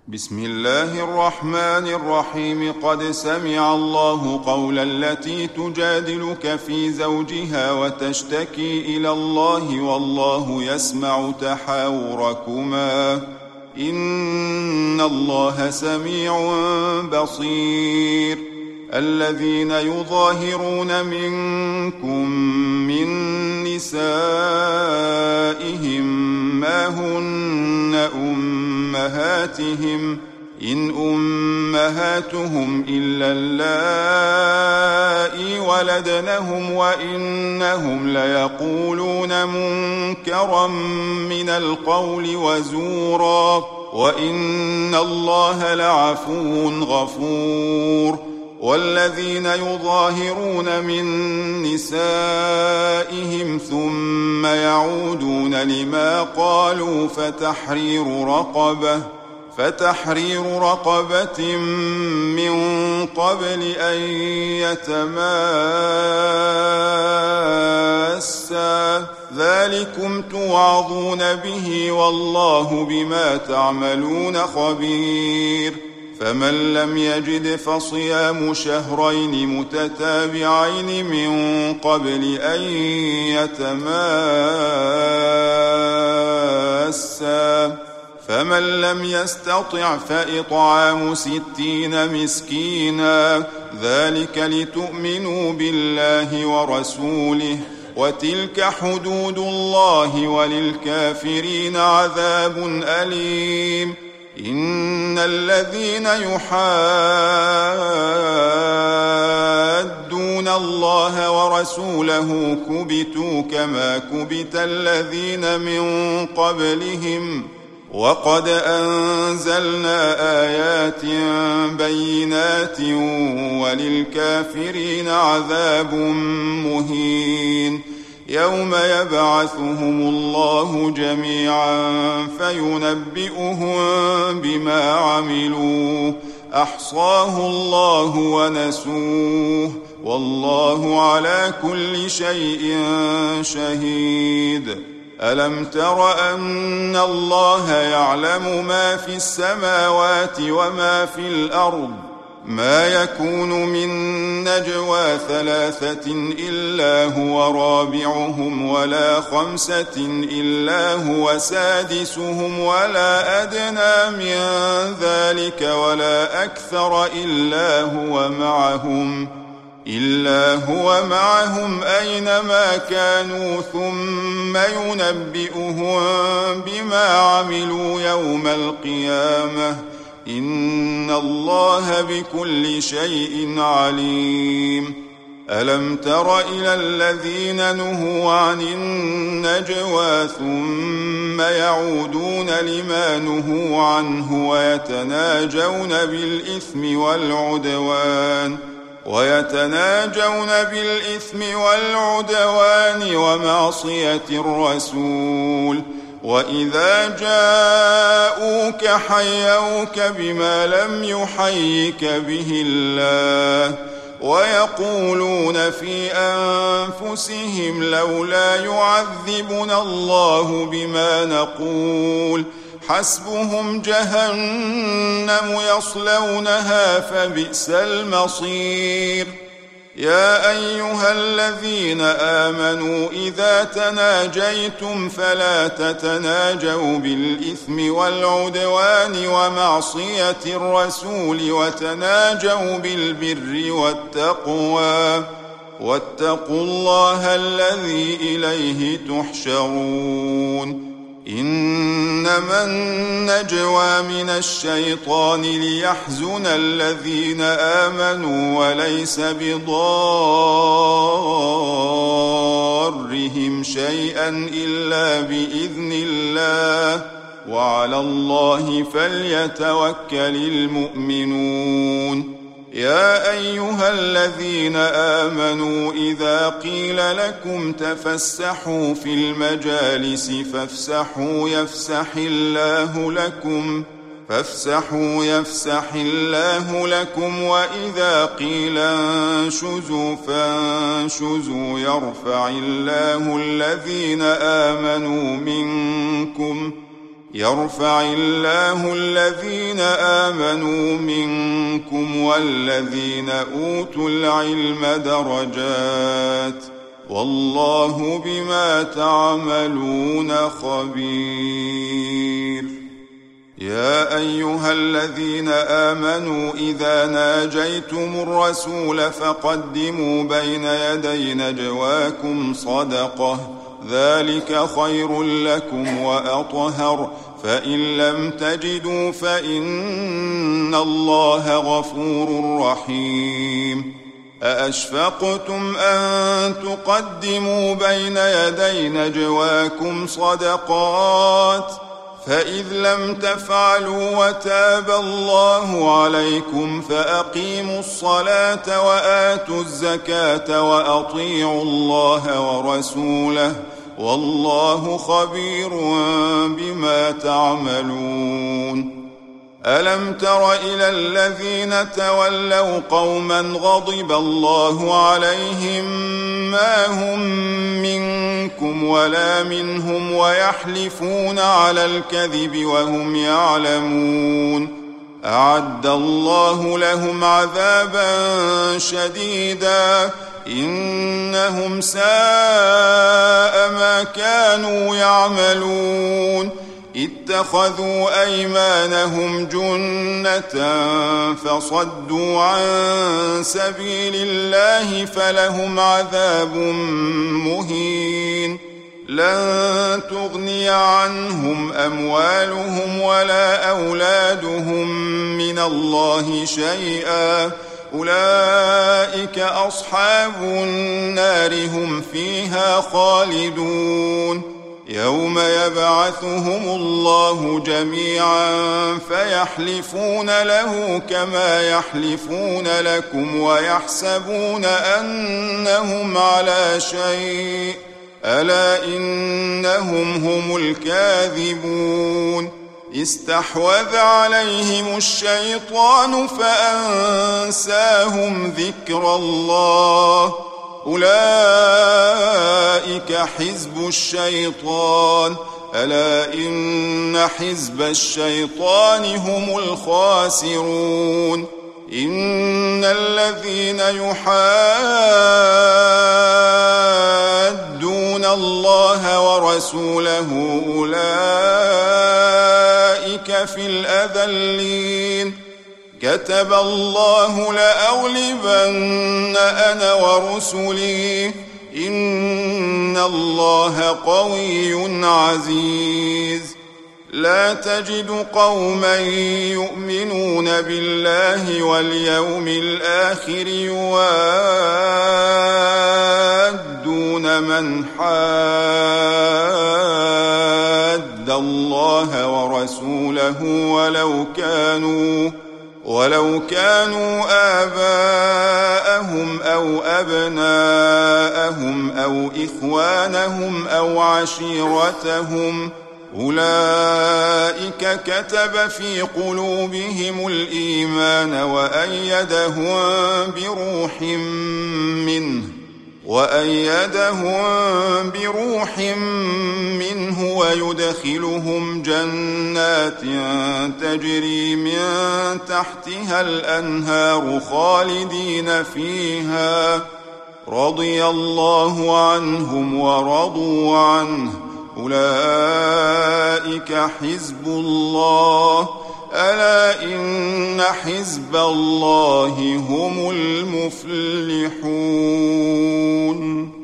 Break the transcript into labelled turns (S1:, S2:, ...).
S1: بسم الله الرحمن الرحيم. قد سمع الله قول التي تجادلك في زوجها وتشتكي إلى الله والله يسمع تحاوركما إن الله سميع بصير. الذين يظاهرون منكم من نسائهم ما هن أمهاتهم إن أمهاتهم إلا اللائي ولدنهم وإنهم ليقولون منكرا من القول وزورا وإن الله لعفو غفور. والذين يظاهرون من نسائهم ثم يعودون لما قالوا فتحرير رقبة من قبل أن يتماسا ذلكم توعظون به والله بما تعملون خبير. فمن لم يجد فصيام شهرين متتابعين من قبل أن يتماسا فمن لم يستطع فإطعام 60 مسكينا ذلك لتؤمنوا بالله ورسوله وتلك حدود الله وللكافرين عذاب أليم. إن الذين يحادون الله ورسوله كبتوا كما كبت الذين من قبلهم وقد أنزلنا آيات بينات وللكافرين عذاب مهين. يوم يبعثهم الله جميعا فينبئهم بما عملوا أحصاه الله ونسوه والله على كل شيء شهيد. ألم تر أن الله يعلم ما في السماوات وما في الأرض ما يكون من نجوى 3 إلا هو رابعهم ولا 5 إلا هو سادسهم ولا أدنى من ذلك ولا أكثر إلا هو معهم أينما كانوا ثم ينبئهم بما عملوا يوم القيامة إن الله بكل شيء عليم. ألم تر إلى الذين نهوا عن النجوى ثم يعودون لما نهوا عنه ويتناجون بالإثم والعدوان ومعصية الرسول وإذا جاءوك حيوك بما لم يحيك به الله ويقولون في أنفسهم لولا يعذبنا الله بما نقول حسبهم جهنم يصلونها فبئس المصير. يا أيها الذين آمنوا إذا تناجيتم فلا تتناجوا بالإثم والعدوان ومعصية الرسول وتناجوا بالبر والتقوى واتقوا الله الذي إليه تحشرون. إنما النجوى من الشيطان ليحزن الذين آمنوا وليس بضارهم شيئا إلا بإذن الله وعلى الله فليتوكل المؤمنون. يا أيها الذين آمنوا إذا قيل لكم تفسحوا في المجالس فافسحوا يفسح الله لكم وإذا قيل انشزوا فانشزوا يرفع الله الذين آمنوا منكم يرفع الله الذين آمنوا منكم والذين أوتوا العلم درجات والله بما تعملون خبير. يا أيها الذين آمنوا إذا ناجيتم الرسول فقدموا بين يدي نجواكم صدقة ذلك خير لكم وأطهر فإن لم تجدوا فإن الله غفور رحيم. أأشفقتم أن تقدموا بين يدي نجواكم صدقات فإذ لم تفعلوا وتاب الله عليكم فأقيموا الصلاة وآتوا الزكاة وأطيعوا الله ورسوله والله خبير بما تعملون. ألم تر إلى الذين تولوا قوما غضب الله عليهم ما هم منكم ولا منهم ويحلفون على الكذب وهم يعلمون أعد الله لهم عذابا شديدا إنهم ساء ما كانوا يعملون. اتخذوا أيمانهم جنة فصدوا عن سبيل الله فلهم عذاب مهين. لن تغني عنهم أموالهم ولا أولادهم من الله شيئا أولئك أصحاب النار هم فيها خالدون. يوم يبعثهم الله جميعا فيحلفون له كما يحلفون لكم ويحسبون أنهم على شيء ألا إنهم هم الكاذبون. استحوذ عليهم الشيطان فأنساهم ذكر الله أولئك حزب الشيطان ألا إن حزب الشيطان هم الخاسرون. إن الذين يحادون الله ورسوله أولئك في الأذلين. كتب الله لأغلبن أنا ورسلي إن الله قوي عزيز. لا تجد قوما يؤمنون بالله واليوم الآخر يوادون من حاد الله ورسوله ولو كانوا آباءهم أو أبناءهم أو إخوانهم أو عشيرتهم أولئك كتب في قلوبهم الإيمان وأيدهم بروح منه ويدخلهم جنات تجري من تحتها الأنهار خالدين فيها رضي الله عنهم ورضوا عنه أولئك حزب الله ألا إن حزب الله هم المفلحون.